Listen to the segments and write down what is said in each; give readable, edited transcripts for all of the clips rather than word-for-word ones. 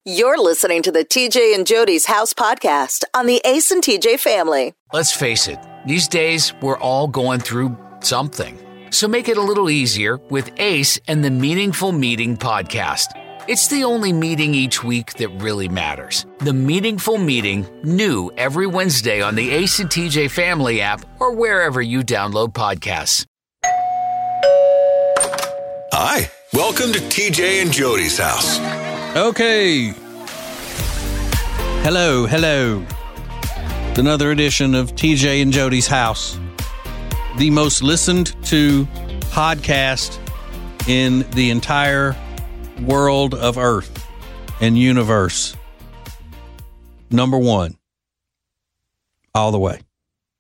You're listening to the TJ and Jody's House podcast on the Ace and TJ family. Let's face it, these days we're all going through something. So make it a little easier with Ace and the Meaningful Meeting podcast. It's the only meeting each week that really matters. The Meaningful Meeting, new every Wednesday on the Ace and TJ family app or wherever you download podcasts. Hi, welcome to TJ and Jody's house. Okay. Hello. It's another edition of TJ and Jody's house. The most listened to podcast in the entire world of Earth and universe. Number one. All the way.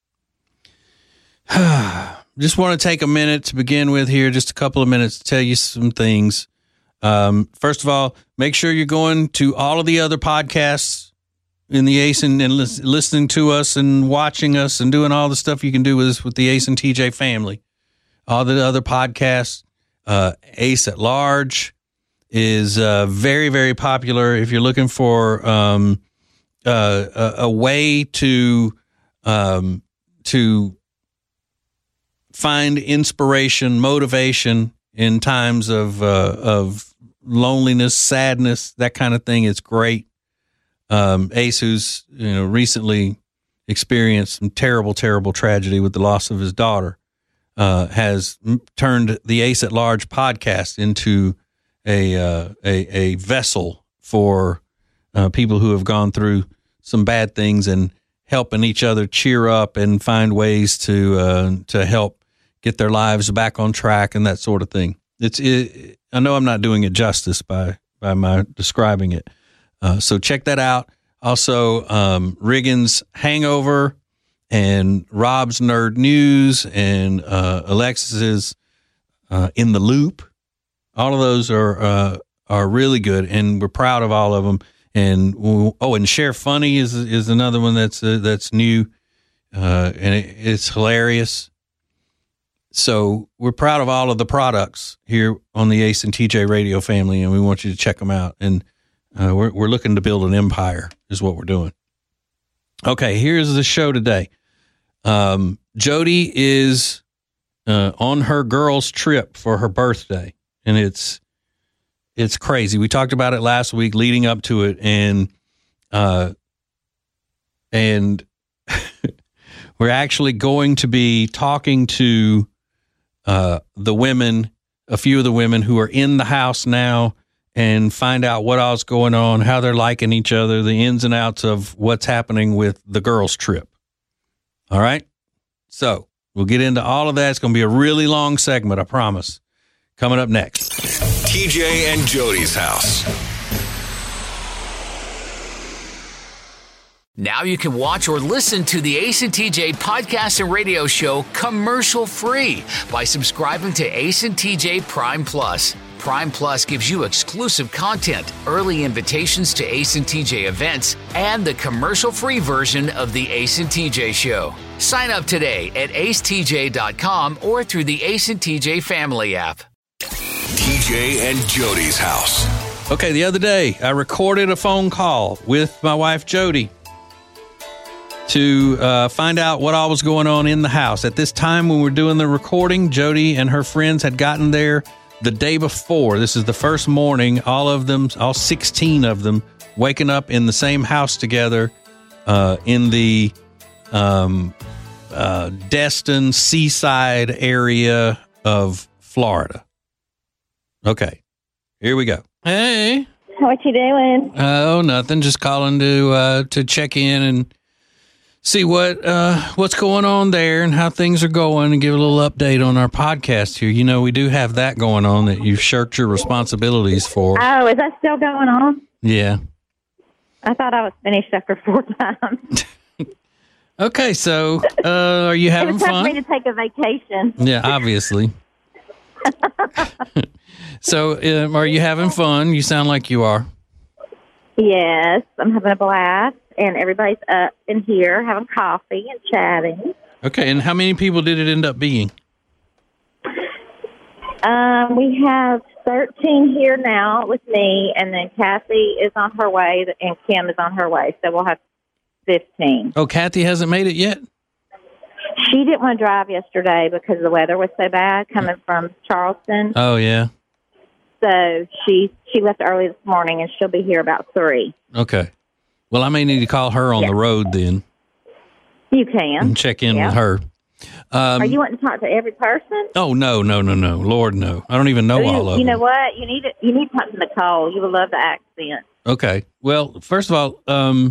Just want to take a minute to begin with here, just a couple of minutes to tell you some things. First of all, make sure you're going to all of the other podcasts in the Ace and listening to us and watching us and doing all the stuff you can do with us with the Ace and TJ family. All the other podcasts, Ace at Large is very, very popular. If you're looking for a way to find inspiration, motivation in times of loneliness, sadness, that kind of thing, it's great. Ace, who's recently experienced some terrible tragedy with the loss of his daughter, has turned the Ace at Large podcast into a vessel for people who have gone through some bad things and helping each other cheer up and find ways to help get their lives back on track and that sort of thing. I know I'm not doing it justice by my describing it. So check that out. Also, Riggins Hangover and Rob's Nerd News and Alexis's In the Loop. All of those are really good, and we're proud of all of them. And Share Funny is another one that's new, and it's hilarious. So we're proud of all of the products here on the Ace and TJ radio family, and we want you to check them out. And we're looking to build an empire is what we're doing. Okay, here's the show today. Jody is on her girls' trip for her birthday, and it's crazy. We talked about it last week leading up to it, and we're actually going to be talking to the women, a few of the women who are in the house now, and find out what all's going on, how they're liking each other, the ins and outs of what's happening with the girls' trip. All right? So we'll get into all of that. It's going to be a really long segment, I promise. Coming up next. TJ and Jody's house. Now you can watch or listen to the Ace and TJ podcast and radio show commercial-free by subscribing to Ace and TJ Prime Plus. Prime Plus gives you exclusive content, early invitations to Ace and TJ events, and the commercial-free version of the Ace and TJ show. Sign up today at acetj.com or through the Ace and TJ family app. TJ and Jody's house. Okay, the other day, I recorded a phone call with my wife, Jody, to find out what all was going on in the house. At this time, when we're doing the recording, Jody and her friends had gotten there the day before. This is the first morning, all of them, all 16 of them, waking up in the same house together in the Destin seaside area of Florida. Okay, here we go. Hey. What you doing? Oh, nothing. Just calling to check in and see what's going on there and how things are going, and give a little update on our podcast here. You know, we do have that going on that you've shirked your responsibilities for. Oh, is that still going on? Yeah. I thought I was finished after 4 times. Okay, so are you having it was fun? It was time for me to take a vacation. Yeah, obviously. So are you having fun? You sound like you are. Yes, I'm having a blast, and everybody's up in here having coffee and chatting. Okay, and how many people did it end up being? We have 13 here now with me, and then Kathy is on her way, and Kim is on her way. So we'll have 15. Oh, Kathy hasn't made it yet? She didn't want to drive yesterday because the weather was so bad coming from Charleston. Oh, yeah. So she left early this morning, and she'll be here about 3. Okay. Well, I may need to call her on the road then. You can. And check in with her. Are you wanting to talk to every person? Oh, no. Lord, no. I don't even know all of them. You know what? You need to talk to Nicole. You will love the accent. Okay. Well, first of all,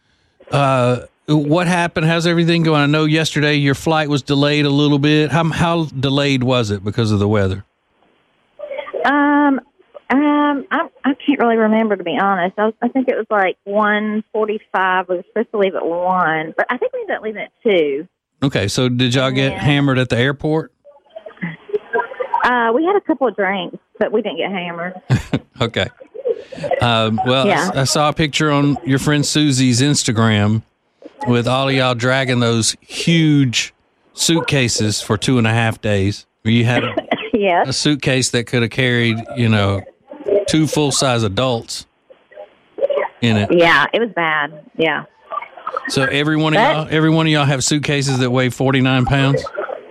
what happened? How's everything going? I know yesterday your flight was delayed a little bit. How delayed was it because of the weather? I can't really remember, to be honest. I think it was like 1:45. We were supposed to leave at 1, but I think we ended up leaving at 2. Okay, so did y'all get hammered at the airport? We had a couple of drinks, but we didn't get hammered. Okay. I saw a picture on your friend Susie's Instagram with all of y'all dragging those huge suitcases for 2.5 days. Where you had a suitcase that could have carried, 2 full-size adults in it. Yeah, it was bad. Yeah. So every one of y'all have suitcases that weigh 49 pounds?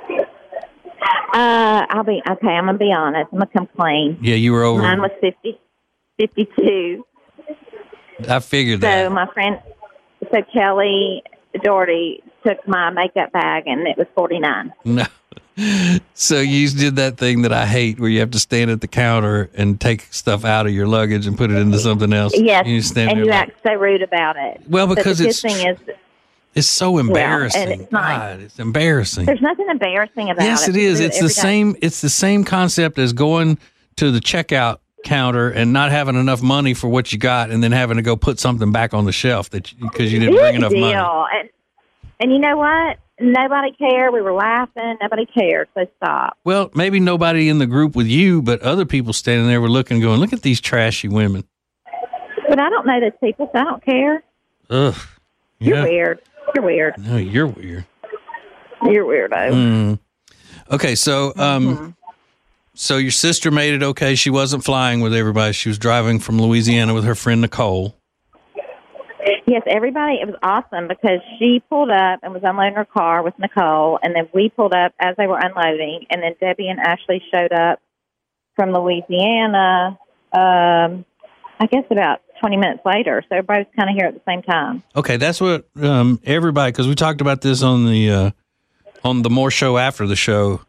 I'm gonna be honest. I'm gonna complain. Yeah, you were over. Mine was 52. I figured that. So my friend, Kelly Doherty took my makeup bag, and it was 49. No. So you did that thing that I hate, where you have to stand at the counter and take stuff out of your luggage and put it into something else. Yes, and you act so rude about it. Well, because it's so embarrassing. and it's not. God, it's embarrassing. There's nothing embarrassing about it. Yes, it is. It's the same. It's the same concept as going to the checkout counter and not having enough money for what you got, and then having to go put something back on the shelf because you didn't bring enough money. And you know what? Nobody cared. We were laughing. Nobody cared. So stop. Well, maybe nobody in the group with you, but other people standing there were looking, going, "Look at these trashy women." But I don't know those people, so I don't care. Ugh. You're weird. You're weird. No, you're weird. You're weirdo. Okay, so so your sister made it okay. She wasn't flying with everybody. She was driving from Louisiana with her friend Nicole. Yes, everybody. It was awesome because she pulled up and was unloading her car with Nicole, and then we pulled up as they were unloading, and then Debbie and Ashley showed up from Louisiana, I guess about 20 minutes later. So everybody was kind of here at the same time. Okay, that's what everybody, because we talked about this on the More Show after the show,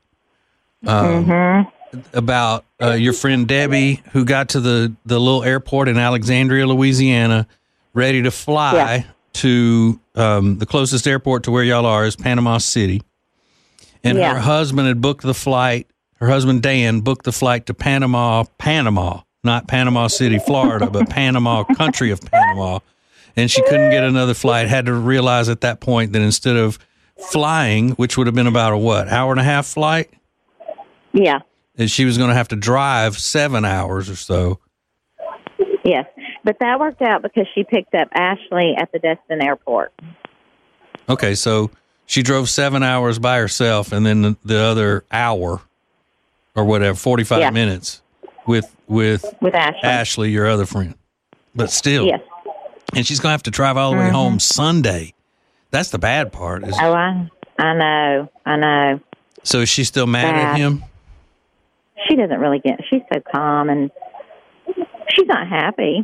about your friend Debbie, who got to the little airport in Alexandria, Louisiana, ready to fly to the closest airport to where y'all are is Panama City. And her husband had booked the flight. Her husband, Dan, booked the flight to Panama, not Panama City, Florida, but Panama, country of Panama. And she couldn't get another flight, had to realize at that point that instead of flying, which would have been about a hour and a half flight? Yeah. And she was going to have to drive 7 hours or so. Yes. But that worked out because she picked up Ashley at the Destin airport. Okay, so she drove 7 hours by herself, and then the other hour or whatever, 45 minutes with Ashley, your other friend. But still. Yes. And she's going to have to drive all the way home Sunday. That's the bad part. I know. So is she still mad at him? She doesn't really she's so calm, and she's not happy.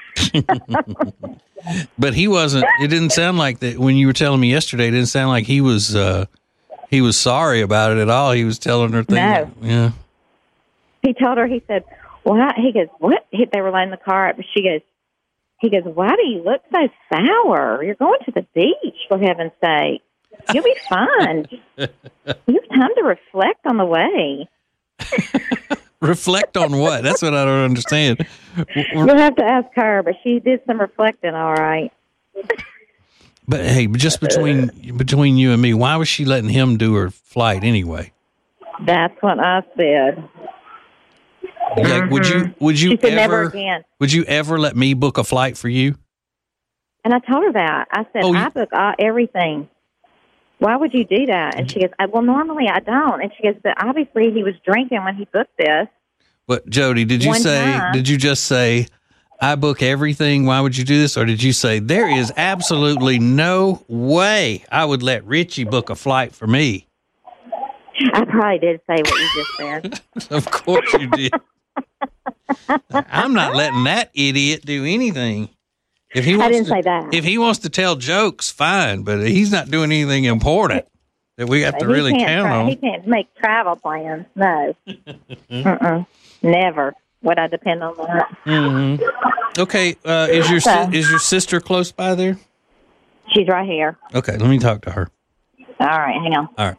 But it didn't sound like that when you were telling me yesterday. It didn't sound like he was sorry about it at all. He was telling her things. No. Yeah. He told her, he said, "What?" He goes, "What?" They were loading the car up, but he goes, "Why do you look so sour? You're going to the beach, for heaven's sake. You'll be fine. You have time to reflect on the way." Reflect on what? That's what I don't understand. You'll have to ask her, but she did some reflecting, all right. But hey, just between you and me, why was she letting him do her flight anyway? That's what I said. Like, would you she said, never again. Would you ever let me book a flight for you? And I told her that. I said, I book everything. Why would you do that? And she goes, well, normally I don't. And she goes, but obviously he was drinking when he booked this. But Jody, did you just say, I book everything, why would you do this? Or did you say, there is absolutely no way I would let Richie book a flight for me? I probably did say what you just said. Of course you did. I'm not letting that idiot do anything. If he wants I didn't say that. If he wants to tell jokes, fine, but he's not doing anything important that we have to really count on. He can't make travel plans. No. Never would I depend on that. Mm-hmm. Okay, is your sister close by there? She's right here. Okay, let me talk to her. All right, hang on. All right.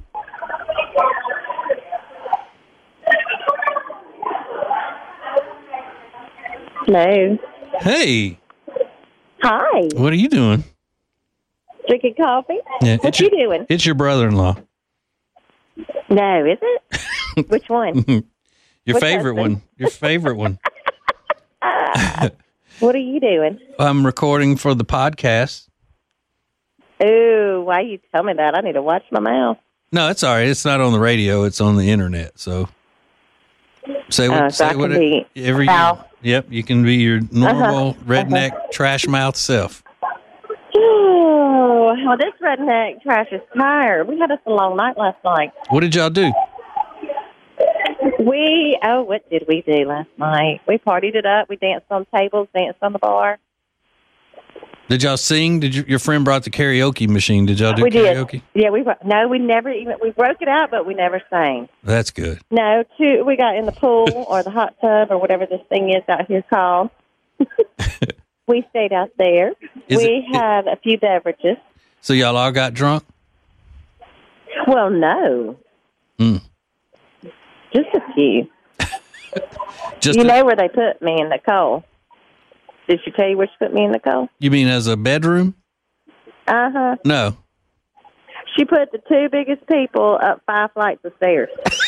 Hello. Hey. Hi. What are you doing? Drinking coffee? Yeah, what you doing? It's your brother-in-law. No, is it? Which one? Your favorite one. Your favorite one. What are you doing? I'm recording for the podcast. Ooh, why you tell me that? I need to watch my mouth. No, it's all right. It's not on the radio. It's on the internet. So say what every Yep, you can be your normal redneck trash mouth self. Oh, well, this redneck trash is tired. We had us a long night last night. What did y'all do? What did we do last night? We partied it up. We danced on tables, danced on the bar. Did y'all sing? Your friend brought the karaoke machine? Did y'all do karaoke? Yeah, we broke it out, but we never sang. That's good. No, we got in the pool or the hot tub or whatever this thing is out here called. We stayed out there. We had a few beverages. So y'all all got drunk? Well, no. Just a few. Know where they put me and Nicole? Did she tell you where she put me and Nicole? You mean as a bedroom? Uh-huh. No. She put the two biggest people up 5 flights of stairs.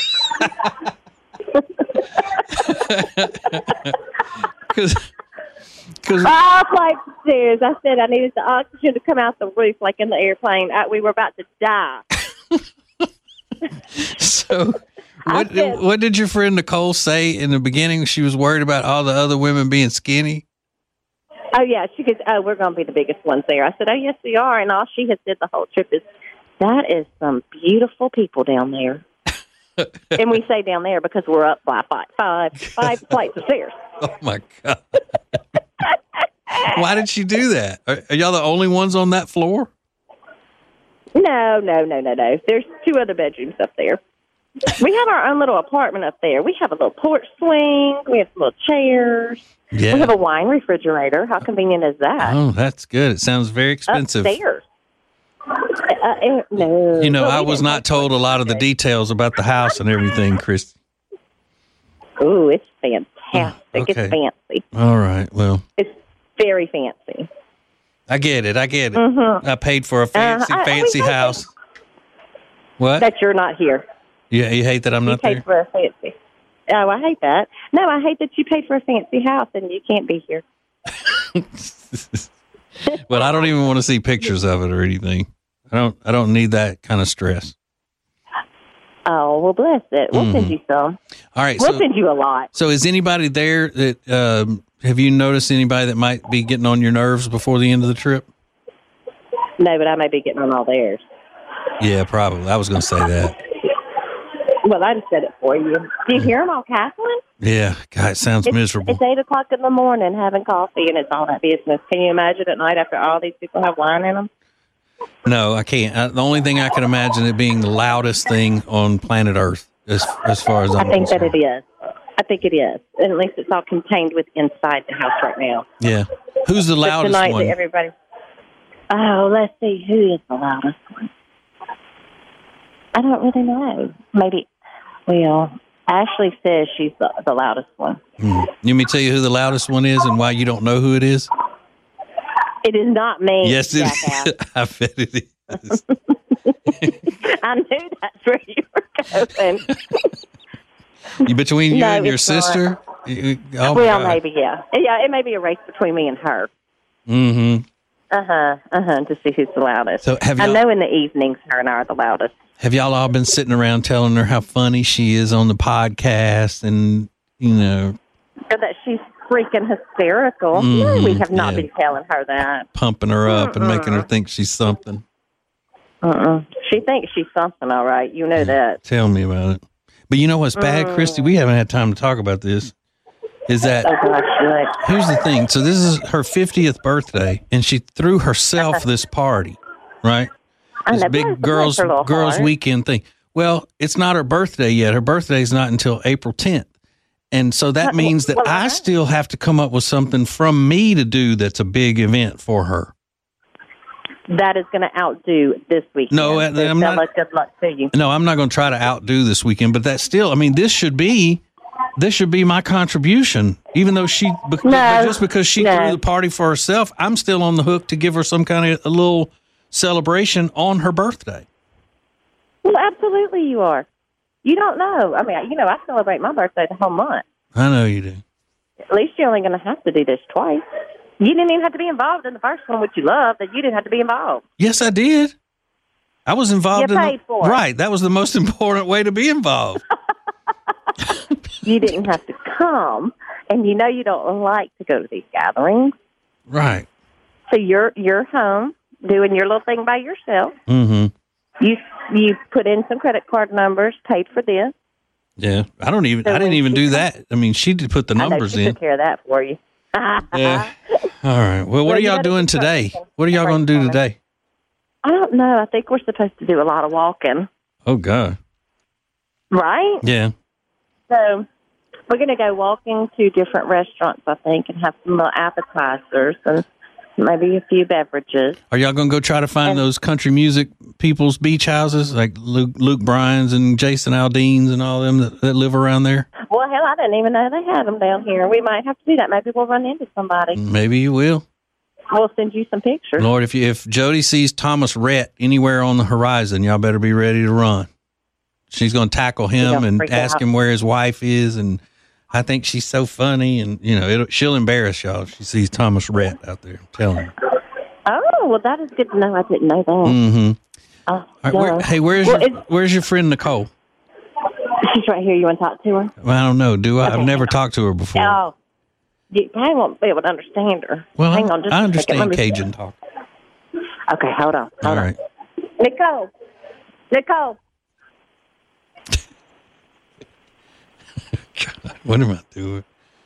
5 flights of stairs. I said I needed the oxygen to come out the roof like in the airplane. We were about to die. So... What did your friend Nicole say in the beginning? She was worried about all the other women being skinny. Oh, yeah. She goes, we're going to be the biggest ones there. I said, oh, yes, we are. And all she has said the whole trip is, that is some beautiful people down there. And we say down there because we're up by five flights of stairs. Oh, my God. Why did she do that? Are y'all the only ones on that floor? No. There's 2 other bedrooms up there. We have our own little apartment up there. We have a little porch swing. We have little chairs. Yeah. We have a wine refrigerator. How convenient is that? Oh, that's good. It sounds very expensive. Upstairs. No. You know, I was not told a lot of the details about the house and everything, Chris. Ooh, it's fantastic. Okay. It's fancy. All right. Well, it's very fancy. I get it. Mm-hmm. I paid for a fancy house. What? That you're not here. Yeah, you hate that I'm not there? You paid for a fancy. Oh, I hate that. No, I hate that you paid for a fancy house and you can't be here. Well, I don't even want to see pictures of it or anything. I don't need that kind of stress. Oh, well, bless it. We'll send you some. All right. We'll send you a lot. So is anybody there that, have you noticed anybody that might be getting on your nerves before the end of the trip? No, but I may be getting on all theirs. Yeah, probably. I was going to say that. Well, I just said it for you. Do you hear them all cackling? Yeah. God, it sounds miserable. It's 8 o'clock in the morning having coffee, and it's all that business. Can you imagine at night after all these people have wine in them? No, I can't. The only thing I can imagine it being the loudest thing on planet Earth, as far as I'm concerned. That it is. I think it is. And at least it's all contained inside the house right now. Yeah. Who's the loudest tonight one? Everybody. Oh, let's see. Who is the loudest one? I don't really know. Maybe. Well, Ashley says she's the loudest one. Let me tell you who the loudest one is and why you don't know who it is. It is not me. Yes, it is. I bet it is. I knew that's where you were going. Between you and your sister? Maybe, yeah. Yeah, it may be a race between me and her. Mm-hmm. To see who's the loudest. So I know in the evenings her and I are the loudest. Have y'all all been sitting around telling her how funny she is on the podcast and Or that she's freaking hysterical. No, we have not been telling her that. Pumping her up and making her think she's something. She thinks she's something, all right. You know that. Tell me about it. But you know what's bad, Christy? We haven't had time to talk about this. Is that here's the thing. So this is her 50th birthday, and she threw herself this party, right? This big girls weekend thing. Well, it's not her birthday yet. Her birthday's not until April 10th. And so that means that I still have to come up with something from me to do that's a big event for her. That is going to outdo this weekend. No, I'm not. Good luck to you. No, I'm not going to try to outdo this weekend, but that's still, I mean, this should be my contribution, even though just because she threw the party for herself, I'm still on the hook to give her some kind of a little celebration on her birthday. Well, absolutely you are. You don't know. I mean, I celebrate my birthday the whole month. I know you do. At least you're only going to have to do this twice. You didn't even have to be involved in the first one, which you loved, that you didn't have to be involved. Yes, I did. I was involved. You paid for it. Right. That was the most important way to be involved. You didn't have to come, and you don't like to go to these gatherings. Right. So you're home doing your little thing by yourself. Mm-hmm. You put in some credit card numbers, paid for this. Yeah, I didn't even do that. I mean, she did put the numbers in. Took care of that for you. Yeah. All right. Well, what are y'all doing today? What are y'all going to do today? I don't know. I think we're supposed to do a lot of walking. Oh, God. Right? Yeah. So we're going to go walking to different restaurants, I think, and have some little appetizers and maybe a few beverages. Are y'all going to go try to find those country music people's beach houses, like Luke Bryan's and Jason Aldean's and all them that live around there? Well, hell, I didn't even know they had them down here. We might have to do that. Maybe we'll run into somebody. Maybe you will. We'll send you some pictures. Lord, if Jody sees Thomas Rhett anywhere on the horizon, y'all better be ready to run. She's going to tackle him and ask him where his wife is, and I think she's so funny, and she'll embarrass y'all if she sees Thomas Rhett out there. Tell him. Oh, well, that is good to know. I didn't know that. Mm-hmm. All right, where's your friend Nicole? She's right here. You want to talk to her? Well, I don't know. Do I? Okay. I've never talked to her before. Oh, you probably won't be able to understand her. Well, hang on. I understand Cajun talk. Okay, hold on. All right. Nicole. God, what am I doing?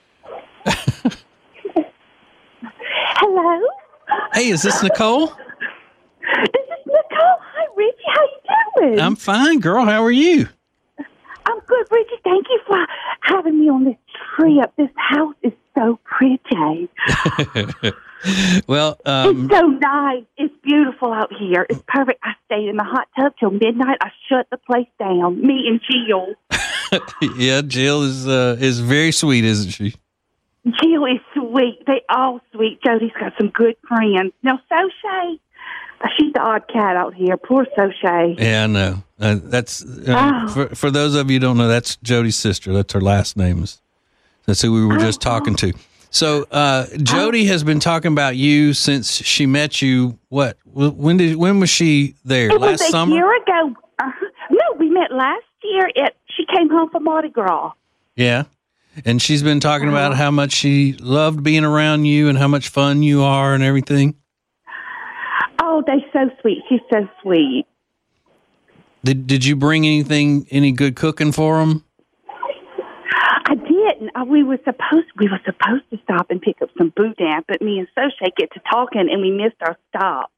Hello? Hey, is this Nicole? This is Nicole. Hi, Richie. How you doing? I'm fine, girl. How are you? I'm good, Richie. Thank you for having me on this trip. This house is so pretty. Well, it's so nice. It's beautiful out here. It's perfect. I stayed in the hot tub till midnight. I shut the place down. Me and Jill. Yeah, Jill is very sweet, isn't she? Jill is sweet. They all sweet. Jody's got some good friends. Now, Soshay, she's the odd cat out here. Poor Soshay. Yeah, I know. That's for those of you who don't know, that's Jody's sister. That's her last name. That's who we were just talking to. So Jody has been talking about you since she met you. What? When was she there? Last summer? A year ago. No, we met last year. She came home from Mardi Gras. Yeah. And she's been talking about how much she loved being around you and how much fun you are and everything. Oh, they're so sweet. She's so sweet. Did you bring any good cooking for them? I didn't. We were supposed to stop and pick up some boudin, but me and Soshay get to talking and we missed our stop.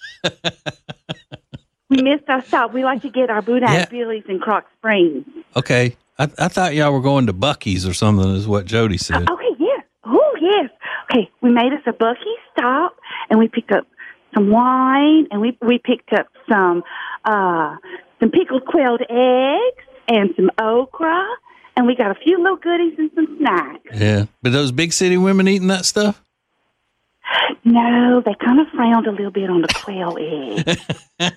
We like to get our boudin at Billy's in Croc Springs. Okay. I thought y'all were going to Buc-ee's or something is what Jody said. Okay, yes. Oh, yes. Okay, we made us a Buc-ee's stop and we picked up some wine and we picked up some pickled quailed eggs and some okra. And we got a few little goodies and some snacks. Yeah. But those big city women eating that stuff? No, they kind of frowned a little bit on the quail egg.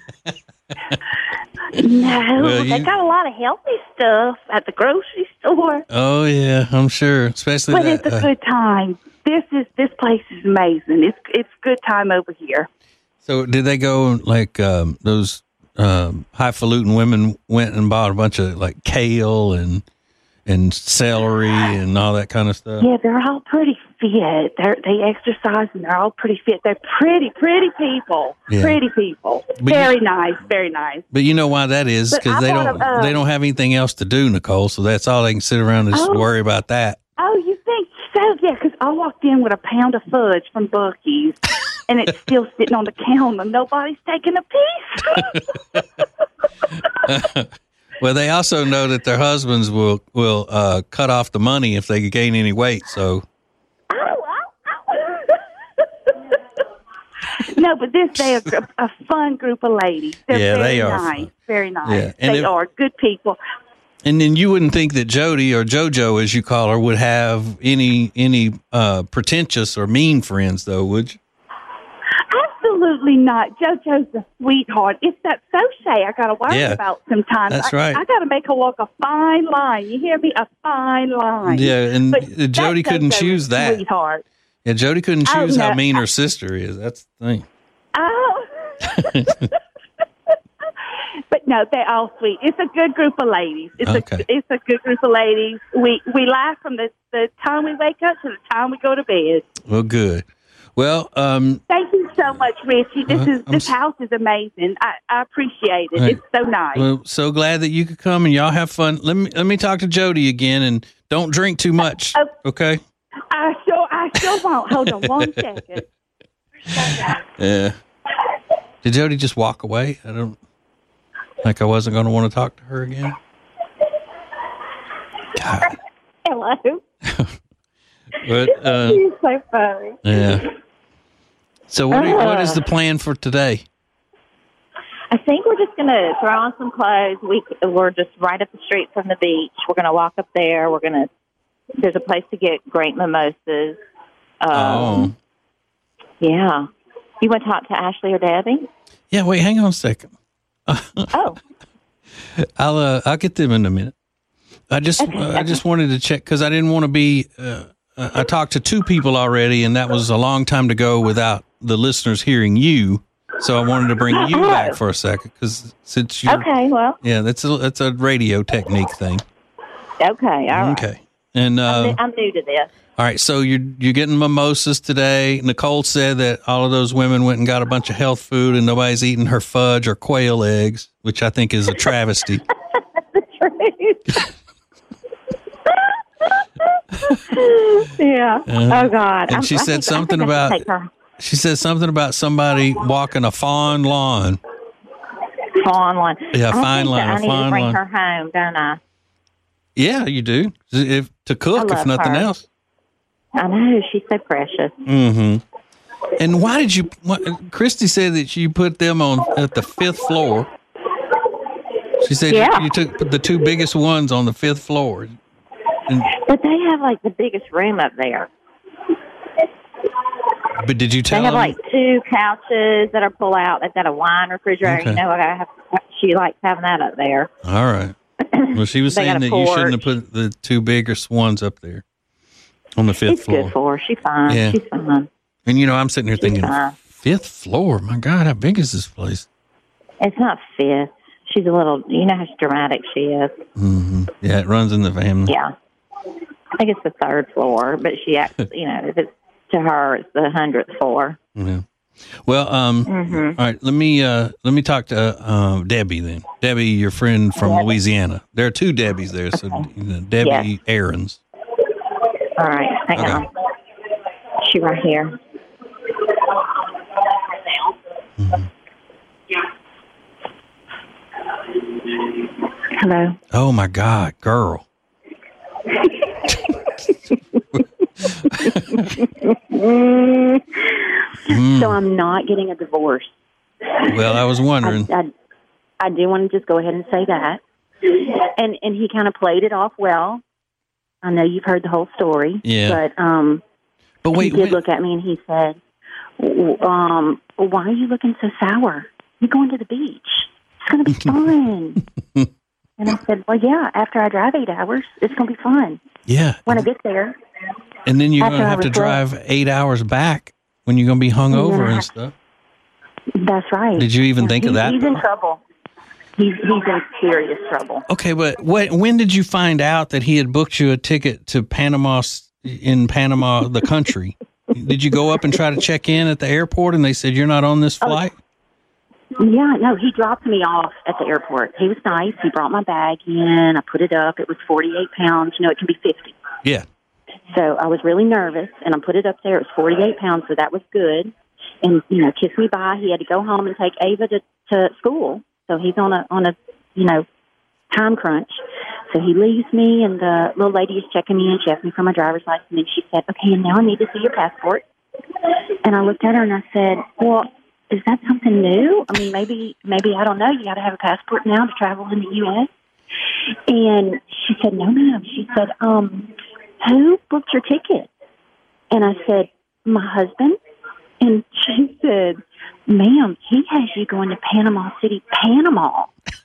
No, well, they got a lot of healthy stuff at the grocery store. Oh, yeah, I'm sure. Especially but it's a good time. This place is amazing. It's a good time over here. So did they go like those highfalutin women went and bought a bunch of like kale and and celery and all that kind of stuff? Yeah, they're all pretty fit. They exercise and they're all pretty fit. They're pretty people. Yeah. Pretty people. But very nice. But you know why that is? Because they don't have anything else to do, Nicole. So that's all they can sit around and just worry about that. Oh, you think so? Yeah, because I walked in with a pound of fudge from Buc-ee's, and it's still sitting on the counter. Nobody's taking a piece. Well, they also know that their husbands will cut off the money if they gain any weight. So. No, but they're a fun group of ladies. They're they are nice, fun. Very nice. Yeah. And they are good people. And then you wouldn't think that Jody or JoJo, as you call her, would have any pretentious or mean friends, though, would you? Absolutely not. JoJo's a sweetheart. It's that Soche I got to worry about sometimes. That's right. I got to make her walk a fine line. You hear me? A fine line. Yeah, and but Jody couldn't choose that. Sweetheart. Yeah, Jody couldn't choose how mean her sister is. That's the thing. Oh. But no, they're all sweet. It's a good group of ladies. It's a good group of ladies. We laugh from the time we wake up to the time we go to bed. Well, good. Well, thank you so much, Richie. This house is amazing. I appreciate it. Right. It's so nice. Well, so glad that you could come and y'all have fun. Let me talk to Jody again, and don't drink too much. Okay. I sure won't. Hold on 1 second. Yeah. Did Jody just walk away? I wasn't going to want to talk to her again. God. Hello. But You're so funny. Yeah. So what is the plan for today? I think we're just going to throw on some clothes. We're just right up the street from the beach. We're going to walk up there. There's a place to get great mimosas. Yeah. You want to talk to Ashley or Debbie? Yeah, wait, hang on a second. Oh. I'll get them in a minute. I just wanted to check because I didn't want to be. I talked to 2 people already, and that was a long time to go without the listeners hearing you. So I wanted to bring you back for a second because since you that's a radio technique thing. Okay, all right. Okay, and I'm new to this. All right, so you're getting mimosas today. Nicole said that all of those women went and got a bunch of health food, and nobody's eating her fudge or quail eggs, which I think is a travesty. The truth. Yeah. Oh God. And she said something about somebody walking a fawn lawn. Fawn lawn. Yeah, fine line. I need to bring her home, don't I? Yeah, you do. To cook, if nothing else. I know. She's so precious. Mm-hmm. And why did you? Christy said that you put them at the 5th floor. She said you took the 2 biggest ones on the 5th floor. But they have like the biggest room up there. But did you tell them? They have like 2 couches that are pull out. They've got a wine refrigerator. Okay. You know, she likes having that up there. All right. Well, she was saying that you shouldn't have put the 2 biggest ones up there on the 5th floor. It's good for her. She's fine. Yeah. She's fine. And, I'm sitting here thinking, 5th floor? My God, how big is this place? It's not 5th. She's a little, how dramatic she is. Mm-hmm. Yeah, it runs in the family. Yeah. I think it's the 3rd floor, but she acts, if it's to her, it's the 100th floor. Yeah. Well, all right. Let me talk to Debbie then. Debbie, your friend from Louisiana. There are 2 Debbies there, so Debbie Aarons. All right, hang on. She right here. Mm-hmm. Hello. Oh my God, girl. So I'm not getting a divorce. Well, I was wondering. I do want to just go ahead and say that. And he kind of played it off well. I know you've heard the whole story. Yeah. But he did look at me and he said, why are you looking so sour? You're going to the beach. It's going to be fun. And I said, well, yeah, after I drive 8 hours, it's going to be fun. Yeah. When I get there. And then you're going to have to drive 8 hours back when you're going to be hungover and stuff. That's right. Did you even think of that? He's in trouble. He's in serious trouble. Okay, but when did you find out that he had booked you a ticket to Panama, the country? Did you go up and try to check in at the airport and they said you're not on this flight? Yeah, no, he dropped me off at the airport. He was nice. He brought my bag in. I put it up. It was 48 pounds. It can be 50. Yeah. So I was really nervous, and I put it up there. It was 48 pounds, so that was good. And, kissed me bye. He had to go home and take Ava to school. So he's on a time crunch. So he leaves me, and the little lady is checking me in. She asked me for my driver's license, and she said, okay, and now I need to see your passport. And I looked at her, and I said, well, is that something new? I mean, maybe I don't know. You got to have a passport now to travel in the U.S.? And she said, no, ma'am. She said, who booked your ticket? And I said, my husband. And she said, ma'am, he has you going to Panama City, Panama.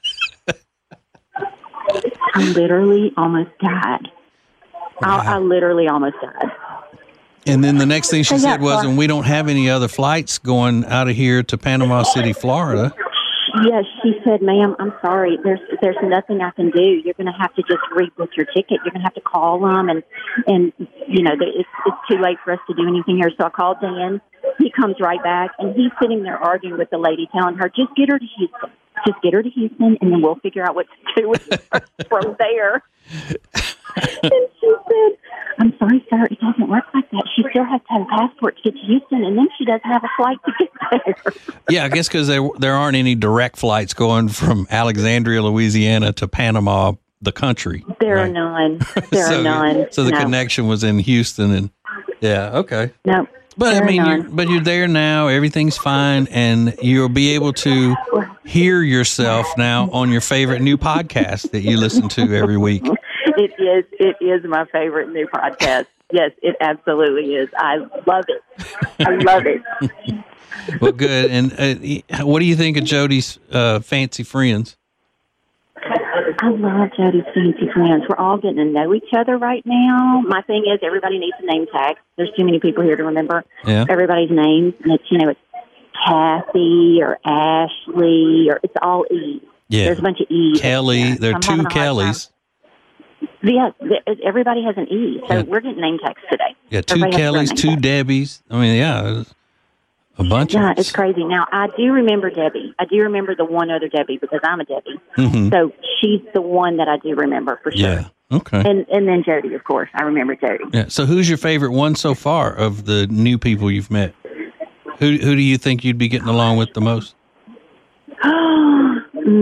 I literally almost died. I literally almost died. And then the next thing she said was, and we don't have any other flights going out of here to Panama City, Florida. Yes, she said, ma'am, I'm sorry. There's nothing I can do. You're going to have to just rebook your ticket. You're going to have to call them, and it's too late for us to do anything here. So I called Dan. He comes right back, and he's sitting there arguing with the lady, telling her, just get her to Houston. Just get her to Houston, and then we'll figure out what to do with her from there. And she said, I'm sorry, sir, it doesn't work like that. She still has to have a passport to get to Houston, and then she doesn't have a flight to get there. Yeah, I guess because there aren't any direct flights going from Alexandria, Louisiana to Panama, the country. There are none. There are none. So the connection was in Houston, and yeah, okay. No. But I mean, you're there now. Everything's fine, and you'll be able to hear yourself now on your favorite new podcast that you listen to every week. It is my favorite new podcast. Yes, it absolutely is. I love it. I love it. Well, good. And what do you think of Jody's fancy friends? I love Jody's fancy friends. We're all getting to know each other right now. My thing is, everybody needs a name tag. There's too many people here to remember everybody's names, and it's Kathy or Ashley, or it's all E's. Yeah, there's a bunch of E's. Kelly, there are two Kellys. Yeah, everybody has an E, so we're getting name tags today. Yeah, two Kellys, two Debbies. I mean, a bunch. Yeah, it's crazy. Now, I do remember Debbie. I do remember the one other Debbie because I'm a Debbie. Mm-hmm. So she's the one that I do remember for sure. Yeah, okay. And then Jody, of course. I remember Jody. Yeah. So who's your favorite one so far of the new people you've met? Who do you think you'd be getting along with the most? I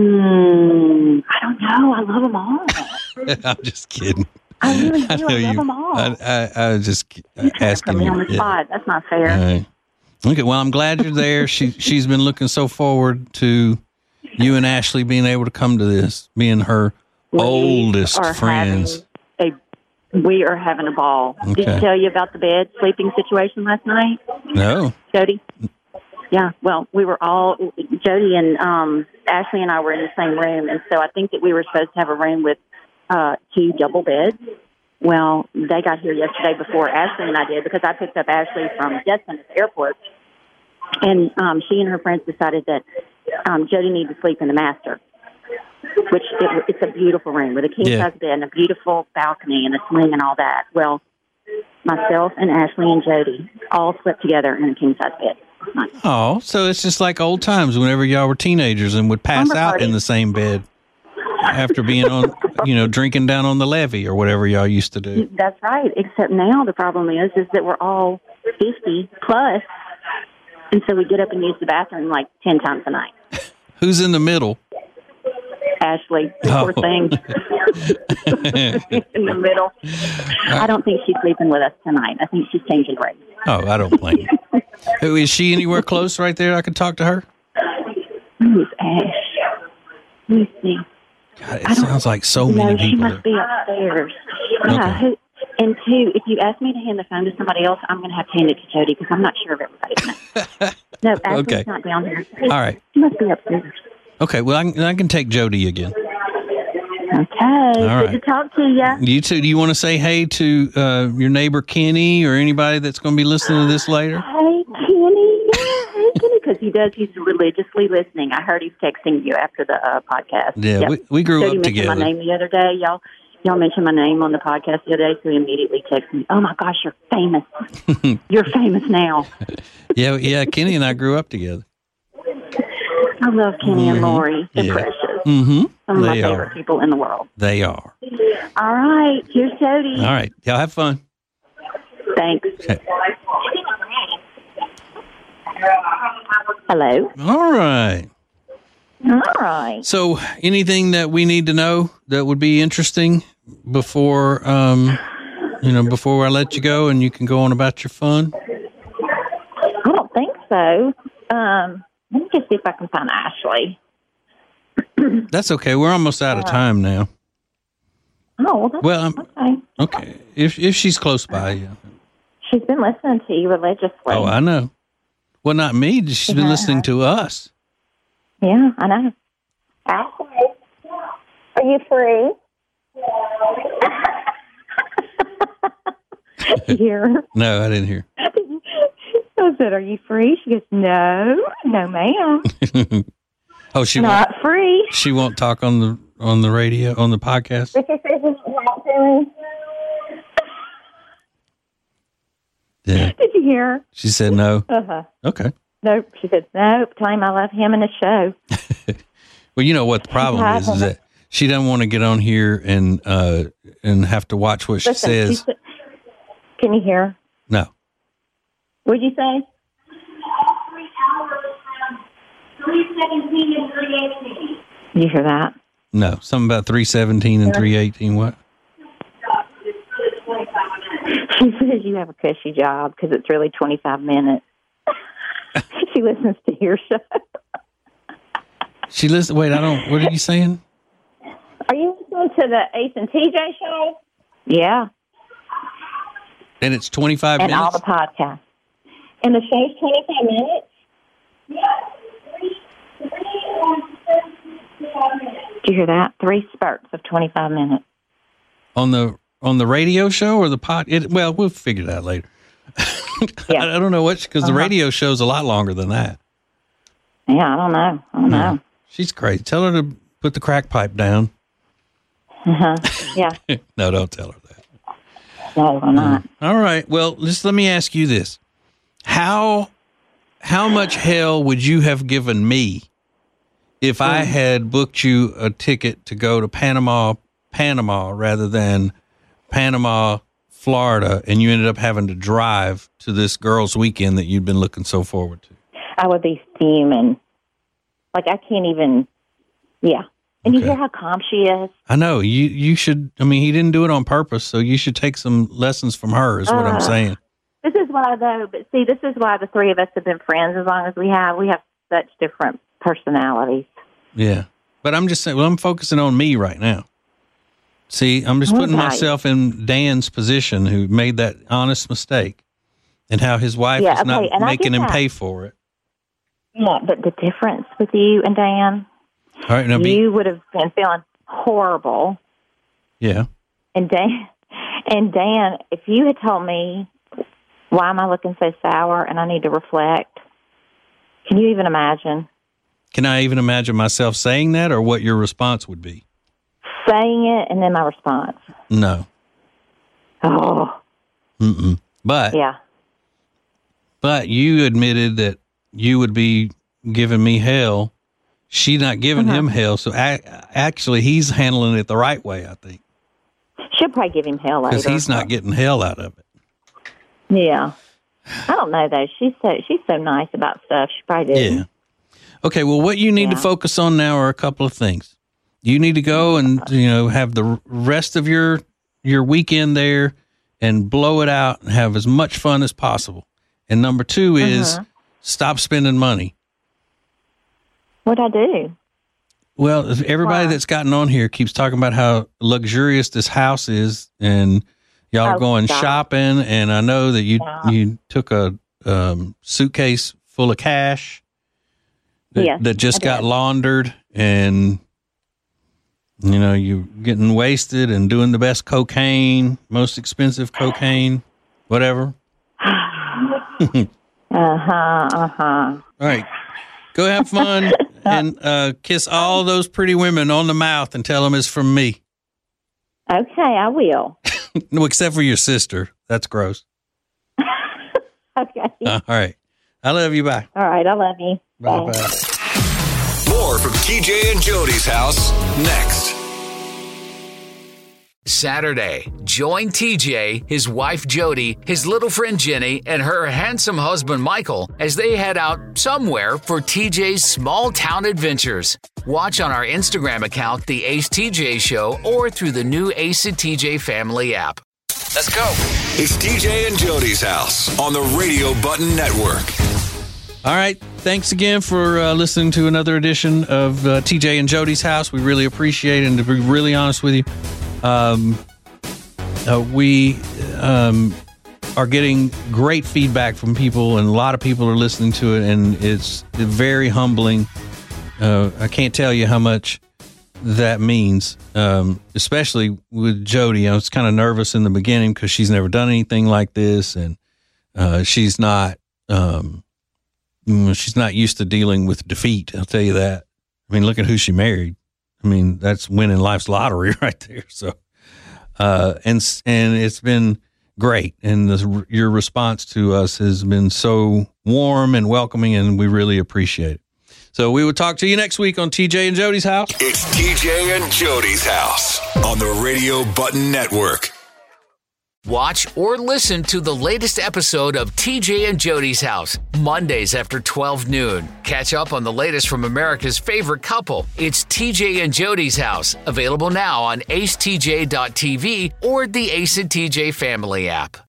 don't know. I love them all. I'm just kidding. I really do. I love them all. I was just asking you. On the spot. That's not fair. Right. Okay, well, I'm glad you're there. She's been looking so forward to you and Ashley being able to come to this, being her oldest friends. We are having a ball. Okay. Did she tell you about the sleeping situation last night? No. Jody? Yeah, well, we were all, Jody and Ashley and I were in the same room, and so I think that we were supposed to have a room with 2 double beds. Well, they got here yesterday before Ashley and I did, because I picked up Ashley from Jetson at the airport, and she and her friends decided that Jody needed to sleep in the master, which it's a beautiful room with a king-size bed and a beautiful balcony and a swing and all that. Well, myself and Ashley and Jody all slept together in a king-size bed. Oh, so it's just like old times whenever y'all were teenagers and would pass out in the same bed after being on, drinking down on the levee or whatever y'all used to do. That's right. Except now the problem is that we're all 50 plus, and so we get up and use the bathroom like 10 times a night. Who's in the middle? Ashley, poor thing. In the middle. I don't think she's sleeping with us tonight. I think she's changing race. Oh, I don't blame you. Is she anywhere close right there I could talk to her? Who's Ash? Let me see. God, it sounds like so many people. She must be upstairs. Yeah. Okay. And 2, if you ask me to hand the phone to somebody else, I'm going to have to hand it to Jody because I'm not sure of everybody's name. No, Ashley's not down here. All right. She must be upstairs. Okay, well, I can take Jody again. Okay, good to talk to you. You too. Do you want to say hey to your neighbor Kenny or anybody that's going to be listening to this later? Hey, Kenny. Yeah, hey, Kenny. because he does. He's religiously listening. I heard he's texting you after the podcast. Yeah, yep. we grew up together. He mentioned my name the other day. Y'all mentioned my name on the podcast the other day, so he immediately texted me, "Oh my gosh, you're famous! You're famous now." Yeah. Kenny and I grew up together. I love Kenny and Lori. They're precious. Mm-hmm. Some of my favorite people in the world. They are. All right. Here's Jody. All right. Y'all have fun. Thanks. Okay. Hello. All right. All right. So, anything that we need to know that would be interesting before, before I let you go and you can go on about your fun? I don't think so. Let me just see if I can find Ashley. That's okay. We're almost out of time now. Oh, well, okay. Okay. If she's close by, yeah. She's been listening to you religiously. Oh, I know. Well, not me. She's been listening to us. Yeah, I know. Ashley, are you free? Did you hear her? No, I didn't hear. I said, "Are you free?" She goes, "No, ma'am." Oh, she not free. She won't talk on the radio, on the podcast. Did she say she's not to me? Yeah. Did you hear her? She said no. Uh-huh. Okay. Nope. She said, nope. Tell him I love him and his show. Well, you know what the problem is that she doesn't want to get on here and have to watch what she says. Can you hear her? No. What'd you say? 317 and 318. You hear that? No. Something about 317 and 318. What? She says you have a cushy job because it's really 25 minutes. She listens to your show. She listens. Wait, I don't. What are you saying? Are you listening to the Ace and TJ show? Yeah. And it's 25 minutes? And all the podcasts. And the show's 25 minutes? Did you hear that? 3 spurts of 25 minutes. On the radio show or the pod? Well, we'll figure that out later. Yeah. I don't know because the radio show's a lot longer than that. Yeah, I don't know. She's crazy. Tell her to put the crack pipe down. Uh-huh. Yeah. No, don't tell her that. No, I'm not. All right. Well, just let me ask you this. How much hell would you have given me if I had booked you a ticket to go to Panama rather than Panama, Florida, and you ended up having to drive to this girls' weekend that you'd been looking so forward to? I would be fuming. Like, I can't even, yeah. And you hear how calm she is? I know. You should, he didn't do it on purpose, so you should take some lessons from her is what I'm saying. This is why, though, this is why the three of us have been friends as long as we have. We have such different personalities. Yeah. But I'm just saying, I'm focusing on me right now. See, I'm just putting myself in Dan's position, who made that honest mistake, and how his wife is not making him pay for it. Yeah, but the difference with you and Dan, all right, you would have been feeling horrible. Yeah. And Dan, if you had told me, why am I looking so sour and I need to reflect, can you even imagine? Can I even imagine myself saying that, or what your response would be? Saying it and then my response. No. Oh. Mm-mm. But you admitted that you would be giving me hell. She's not giving him hell. So actually, he's handling it the right way, I think. She'll probably give him hell later. Because he's not getting hell out of it. Yeah. I don't know, though. She's so nice about stuff. She probably did. Yeah. Okay, well, what you need to focus on now are a couple of things. You need to go and, have the rest of your weekend there and blow it out and have as much fun as possible. And number 2 is stop spending money. What'd I do? Well, everybody that's gotten on here keeps talking about how luxurious this house is, and y'all are going shopping. And I know that you took a suitcase full of cash that just got laundered, and you're getting wasted and doing the best cocaine, most expensive cocaine, whatever. All right. Go have fun and kiss all those pretty women on the mouth and tell them it's from me. Okay, I will. No, except for your sister. That's gross. Okay. All right. I love you. Bye. All right, I love you. Bye. Bye. More from TJ and Jody's house next. Saturday, join TJ, his wife Jody, his little friend Jenny, and her handsome husband Michael as they head out somewhere for TJ's small town adventures. Watch on our Instagram account, The Ace TJ Show, or through the new Ace and TJ Family app. Let's go. It's TJ and Jody's house on the Radio Button Network. All right. Thanks again for listening to another edition of TJ and Jody's house. We really appreciate it. And to be really honest with you, we are getting great feedback from people, and a lot of people are listening to it, and it's very humbling. I can't tell you how much that means, especially with Jody. I was kind of nervous in the beginning because she's never done anything like this, and she's not used to dealing with defeat. I'll tell you that. I mean, look at who she married. I mean, that's winning life's lottery right there. So, and it's been great. And your response to us has been so warm and welcoming, and we really appreciate it. So we will talk to you next week on TJ and Jody's house. It's TJ and Jody's house on the Radio Button Network. Watch or listen to the latest episode of TJ and Jody's house, Mondays after 12 noon. Catch up on the latest from America's favorite couple. It's TJ and Jody's house, available now on acetj.tv or the Ace and TJ Family app.